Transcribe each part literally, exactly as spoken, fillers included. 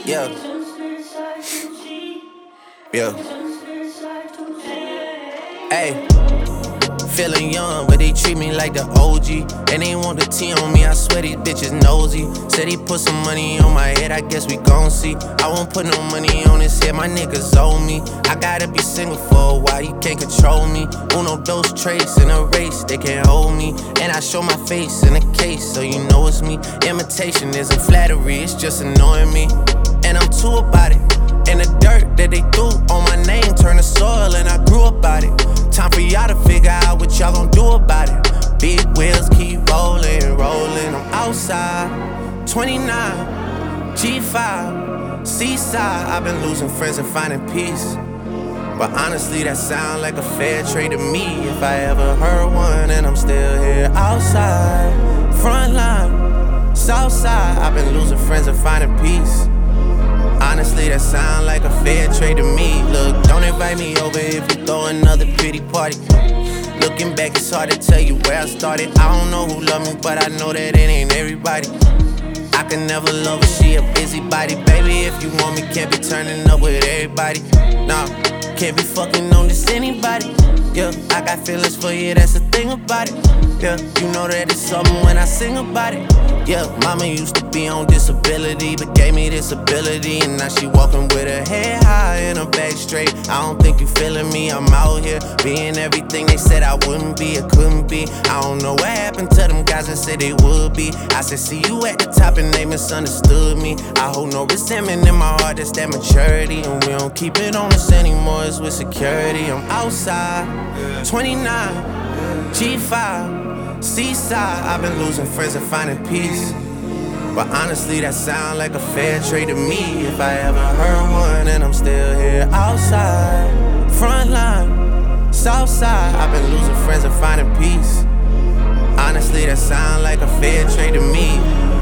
Yeah. Yeah. Hey. Feeling young, but they treat me like the O G. And they want the T on me, I swear these bitches nosy. Said he put some money on my head, I guess we gon' see. I won't put no money on his head, my niggas owe me. I gotta be single for a while, you can't control me. Uno, those traits in a race, they can't hold me. And I show my face in a case, so you know it's me. Imitation isn't flattery, it's just annoying me. And I'm too about it. And the dirt that they threw on my name turned to soil, and I grew about it. Time for y'all to figure out what y'all gon' do about it. Big wheels keep rolling, rolling. I'm outside, twenty-nine, G five, Seaside. I've been losing friends and finding peace. But honestly, that sound like a fair trade to me. If I ever heard one, and I'm still here outside, front line, south side. I've been losing friends and finding peace. Honestly, that sound like a fair trade to me. Look, don't invite me over if you throw another pity party. Looking back, it's hard to tell you where I started. I don't know who loved me, but I know that it ain't everybody. I can never love her, she a busybody. Baby, if you want me, can't be turning up with everybody. Nah, can't be fucking on this anybody. Yeah, I got feelings for you, that's the thing about it. Yeah, you know that it's something when I sing about it. Yeah, mama used to be on disability, but gave me this ability. And now she walking with her head high and her back straight. I don't think you feeling me, I'm out here being everything they said I wouldn't be, or couldn't be. I don't know what happened to them guys that said they would be. I said see you at the top and they misunderstood me. I hold no resentment in my heart, that's that maturity. And we don't keep it on us anymore, it's with security. I'm outside, twenty-nine, G five, Seaside. I've been losing friends and finding peace. But honestly, that sound like a fair trade to me. If I ever heard one, and I'm still here outside, front line, south side. I've been losing friends and finding peace. Honestly, that sound like a fair trade to me.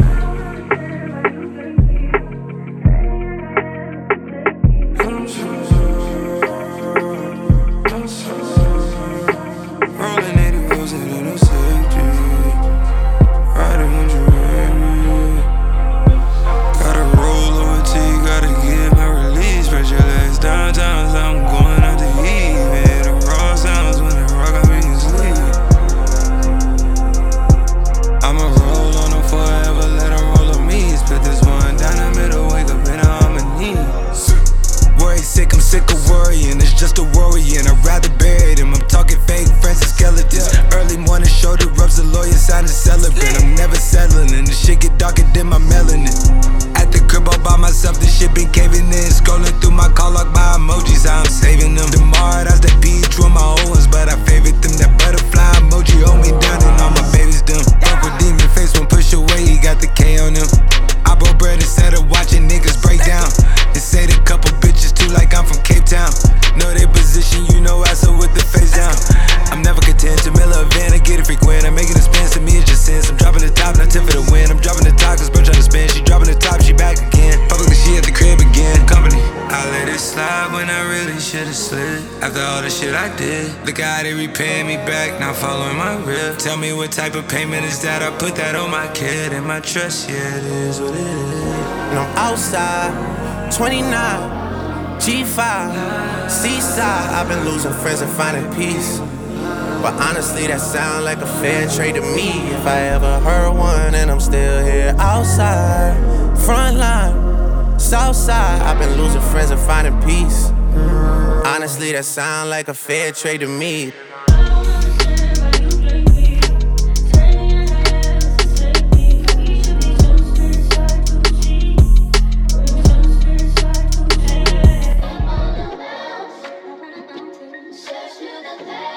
Look how they repaying me back, not following my rip. Tell me what type of payment is that? I put that on my kid and my trust, yeah, it is what it is. And I'm outside, twenty-nine, G five, Seaside. I've been losing friends and finding peace. But honestly, that sound like a fair trade to me. If I ever heard one, and I'm still here outside, front line, south side. I've been losing friends and finding peace. Honestly, that sound like a fair trade to me. That